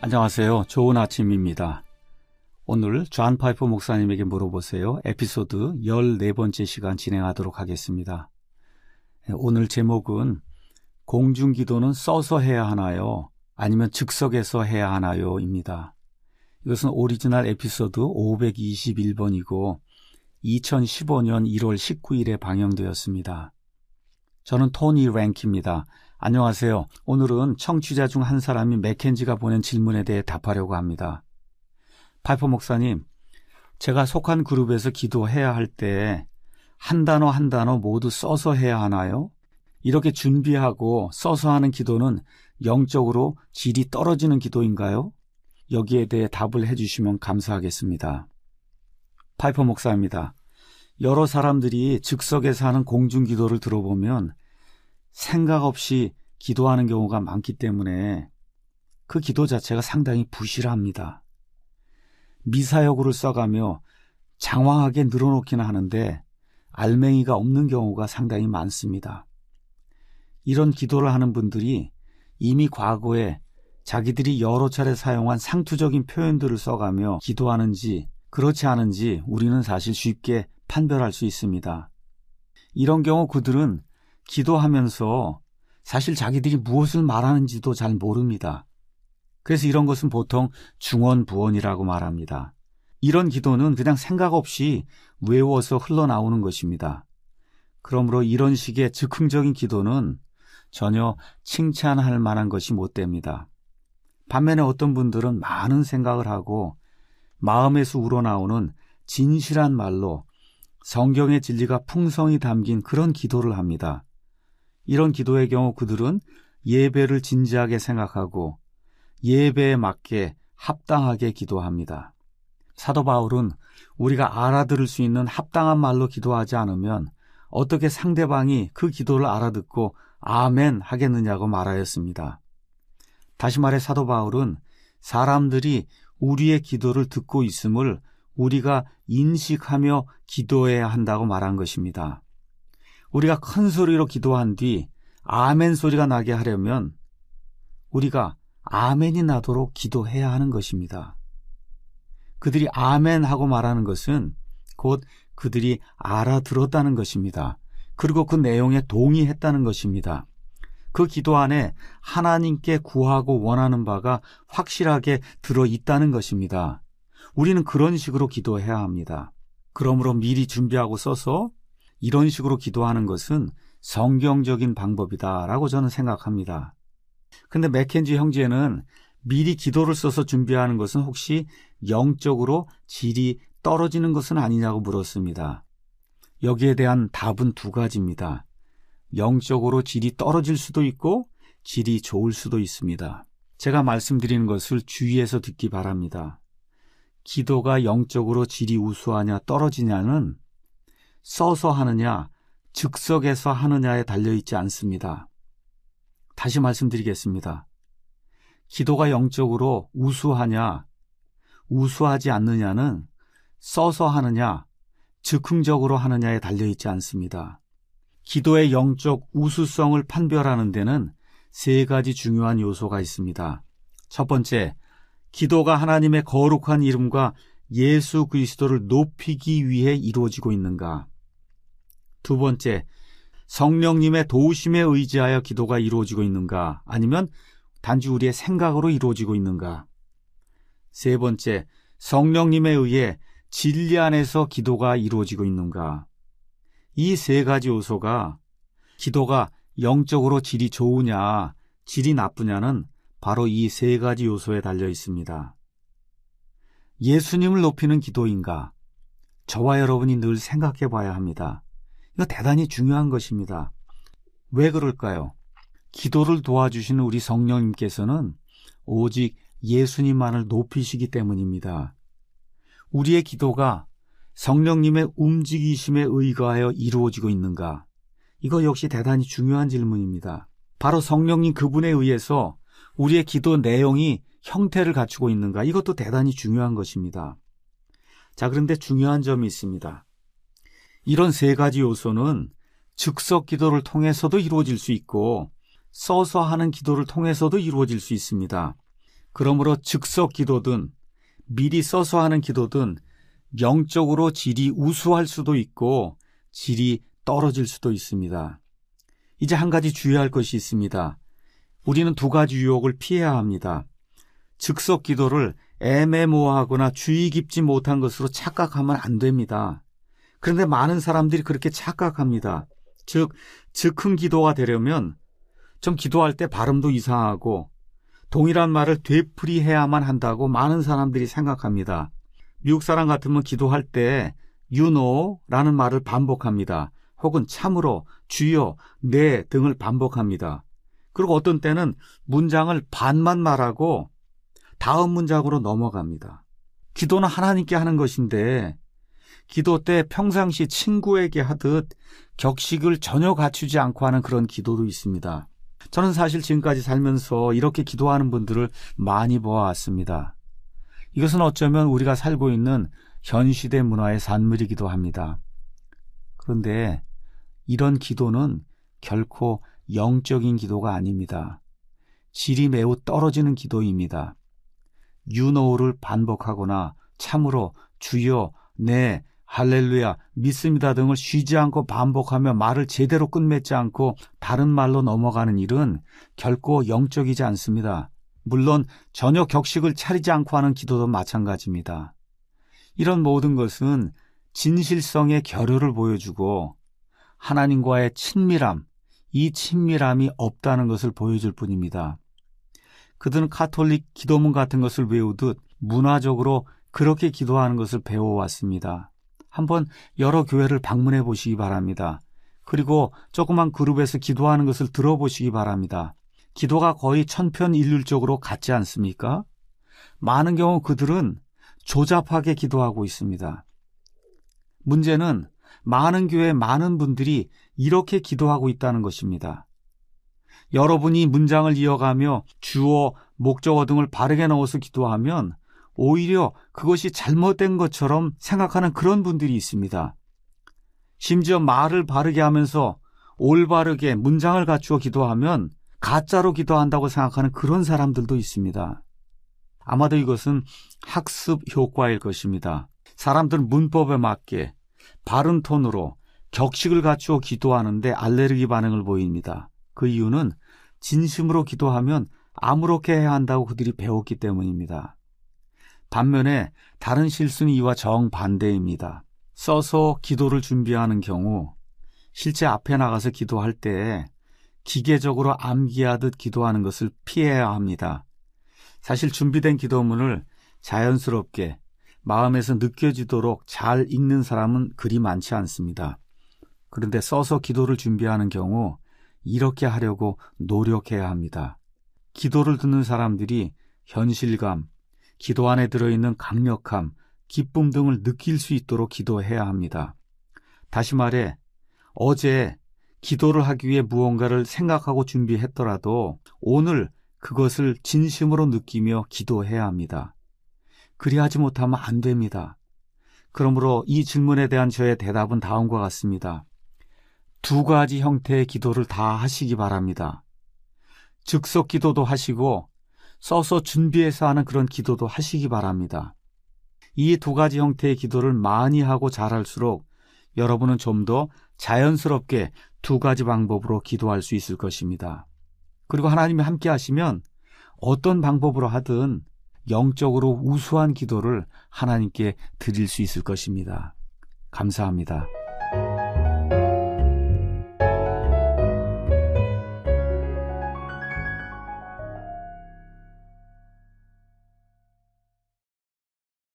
안녕하세요. 좋은 아침입니다. 오늘 존 파이퍼 목사님에게 물어보세요. 에피소드 14번째 시간 진행하도록 하겠습니다. 오늘 제목은 공중기도는 써서 해야 하나요? 아니면 즉석에서 해야 하나요? 입니다. 이것은 오리지널 에피소드 521번이고 2015년 1월 19일에 방영되었습니다. 저는 토니 랭키입니다. 안녕하세요. 오늘은 청취자 중 한 사람이 맥켄지가 보낸 질문에 대해 답하려고 합니다. 파이퍼 목사님, 제가 속한 그룹에서 기도해야 할 때 한 단어 한 단어 모두 써서 해야 하나요? 이렇게 준비하고 써서 하는 기도는 영적으로 질이 떨어지는 기도인가요? 여기에 대해 답을 해주시면 감사하겠습니다. 파이퍼 목사입니다. 여러 사람들이 즉석에서 하는 공중기도를 들어보면 생각 없이 기도하는 경우가 많기 때문에 그 기도 자체가 상당히 부실합니다. 미사여구를 써가며 장황하게 늘어놓기는 하는데 알맹이가 없는 경우가 상당히 많습니다. 이런 기도를 하는 분들이 이미 과거에 자기들이 여러 차례 사용한 상투적인 표현들을 써가며 기도하는지 그렇지 않은지 우리는 사실 쉽게 판별할 수 있습니다. 이런 경우 그들은 기도하면서 사실 자기들이 무엇을 말하는지도 잘 모릅니다. 그래서 이런 것은 보통 중언부언이라고 말합니다. 이런 기도는 그냥 생각 없이 외워서 흘러나오는 것입니다. 그러므로 이런 식의 즉흥적인 기도는 전혀 칭찬할 만한 것이 못 됩니다. 반면에 어떤 분들은 많은 생각을 하고 마음에서 우러나오는 진실한 말로 성경의 진리가 풍성히 담긴 그런 기도를 합니다. 이런 기도의 경우 그들은 예배를 진지하게 생각하고 예배에 맞게 합당하게 기도합니다. 사도 바울은 우리가 알아들을 수 있는 합당한 말로 기도하지 않으면 어떻게 상대방이 그 기도를 알아듣고 아멘 하겠느냐고 말하였습니다. 다시 말해 사도 바울은 사람들이 우리의 기도를 듣고 있음을 우리가 인식하며 기도해야 한다고 말한 것입니다. 우리가 큰 소리로 기도한 뒤 아멘 소리가 나게 하려면 우리가 아멘이 나도록 기도해야 하는 것입니다. 그들이 아멘 하고 말하는 것은 곧 그들이 알아들었다는 것입니다. 그리고 그 내용에 동의했다는 것입니다. 그 기도 안에 하나님께 구하고 원하는 바가 확실하게 들어있다는 것입니다. 우리는 그런 식으로 기도해야 합니다. 그러므로 미리 준비하고 써서 이런 식으로 기도하는 것은 성경적인 방법이다라고 저는 생각합니다. 근데 맥켄지 형제는 미리 기도를 써서 준비하는 것은 혹시 영적으로 질이 떨어지는 것은 아니냐고 물었습니다. 여기에 대한 답은 두 가지입니다. 영적으로 질이 떨어질 수도 있고 질이 좋을 수도 있습니다. 제가 말씀드리는 것을 주의해서 듣기 바랍니다. 기도가 영적으로 질이 우수하냐 떨어지냐는 써서 하느냐 즉석에서 하느냐에 달려있지 않습니다. 다시 말씀드리겠습니다. 기도가 영적으로 우수하냐 우수하지 않느냐는 써서 하느냐 즉흥적으로 하느냐에 달려있지 않습니다. 기도의 영적 우수성을 판별하는 데는 세 가지 중요한 요소가 있습니다. 첫 번째, 기도가 하나님의 거룩한 이름과 예수 그리스도를 높이기 위해 이루어지고 있는가? 두 번째, 성령님의 도우심에 의지하여 기도가 이루어지고 있는가? 아니면 단지 우리의 생각으로 이루어지고 있는가? 세 번째, 성령님에 의해 진리 안에서 기도가 이루어지고 있는가? 이 세 가지 요소가 기도가 영적으로 질이 좋으냐, 질이 나쁘냐는 바로 이 세 가지 요소에 달려 있습니다. 예수님을 높이는 기도인가? 저와 여러분이 늘 생각해 봐야 합니다. 이거 대단히 중요한 것입니다. 왜 그럴까요? 기도를 도와주시는 우리 성령님께서는 오직 예수님만을 높이시기 때문입니다. 우리의 기도가 성령님의 움직이심에 의거하여 이루어지고 있는가? 이거 역시 대단히 중요한 질문입니다. 바로 성령님 그분에 의해서 우리의 기도 내용이 형태를 갖추고 있는가? 이것도 대단히 중요한 것입니다. 자, 그런데 중요한 점이 있습니다. 이런 세 가지 요소는 즉석 기도를 통해서도 이루어질 수 있고 써서 하는 기도를 통해서도 이루어질 수 있습니다. 그러므로 즉석 기도든 미리 써서 하는 기도든 영적으로 질이 우수할 수도 있고 질이 떨어질 수도 있습니다. 이제 한 가지 주의할 것이 있습니다. 우리는 두 가지 유혹을 피해야 합니다. 즉석 기도를 애매모호하거나 주의 깊지 못한 것으로 착각하면 안 됩니다. 그런데 많은 사람들이 그렇게 착각합니다. 즉, 즉흥 기도가 되려면 좀 기도할 때 발음도 이상하고 동일한 말을 되풀이해야만 한다고 많은 사람들이 생각합니다. 미국 사람 같으면 기도할 때 you know라는 말을 반복합니다. 혹은 참으로, 주여, 네 등을 반복합니다. 그리고 어떤 때는 문장을 반만 말하고 다음 문장으로 넘어갑니다. 기도는 하나님께 하는 것인데 기도 때 평상시 친구에게 하듯 격식을 전혀 갖추지 않고 하는 그런 기도도 있습니다. 저는 사실 지금까지 살면서 이렇게 기도하는 분들을 많이 보아왔습니다. 이것은 어쩌면 우리가 살고 있는 현 시대 문화의 산물이기도 합니다. 그런데 이런 기도는 결코 영적인 기도가 아닙니다. 질이 매우 떨어지는 기도입니다. you know를 반복하거나 참으로, 주여, 네, 할렐루야, 믿습니다 등을 쉬지 않고 반복하며 말을 제대로 끝맺지 않고 다른 말로 넘어가는 일은 결코 영적이지 않습니다. 물론 전혀 격식을 차리지 않고 하는 기도도 마찬가지입니다. 이런 모든 것은 진실성의 결여를 보여주고 하나님과의 친밀함, 이 친밀함이 없다는 것을 보여줄 뿐입니다. 그들은 가톨릭 기도문 같은 것을 외우듯 문화적으로 그렇게 기도하는 것을 배워왔습니다. 한번 여러 교회를 방문해 보시기 바랍니다. 그리고 조그만 그룹에서 기도하는 것을 들어보시기 바랍니다. 기도가 거의 천편일률적으로 같지 않습니까? 많은 경우 그들은 조잡하게 기도하고 있습니다. 문제는 많은 교회 많은 분들이 이렇게 기도하고 있다는 것입니다. 여러분이 문장을 이어가며 주어, 목적어 등을 바르게 넣어서 기도하면 오히려 그것이 잘못된 것처럼 생각하는 그런 분들이 있습니다. 심지어 말을 바르게 하면서 올바르게 문장을 갖추어 기도하면 가짜로 기도한다고 생각하는 그런 사람들도 있습니다. 아마도 이것은 학습 효과일 것입니다. 사람들은 문법에 맞게 바른 톤으로 격식을 갖추어 기도하는데 알레르기 반응을 보입니다. 그 이유는 진심으로 기도하면 아무렇게 해야 한다고 그들이 배웠기 때문입니다. 반면에 다른 실수는 이와 정반대입니다. 써서 기도를 준비하는 경우 실제 앞에 나가서 기도할 때 기계적으로 암기하듯 기도하는 것을 피해야 합니다. 사실 준비된 기도문을 자연스럽게 마음에서 느껴지도록 잘 읽는 사람은 그리 많지 않습니다. 그런데 써서 기도를 준비하는 경우 이렇게 하려고 노력해야 합니다. 기도를 듣는 사람들이 현실감, 기도 안에 들어있는 강력함, 기쁨 등을 느낄 수 있도록 기도해야 합니다. 다시 말해 어제 기도를 하기 위해 무언가를 생각하고 준비했더라도 오늘 그것을 진심으로 느끼며 기도해야 합니다. 그리하지 못하면 안 됩니다. 그러므로 이 질문에 대한 저의 대답은 다음과 같습니다. 두 가지 형태의 기도를 다 하시기 바랍니다. 즉석 기도도 하시고 써서 준비해서 하는 그런 기도도 하시기 바랍니다. 이 두 가지 형태의 기도를 많이 하고 잘할수록 여러분은 좀 더 자연스럽게 두 가지 방법으로 기도할 수 있을 것입니다. 그리고 하나님이 함께 하시면 어떤 방법으로 하든 영적으로 우수한 기도를 하나님께 드릴 수 있을 것입니다. 감사합니다.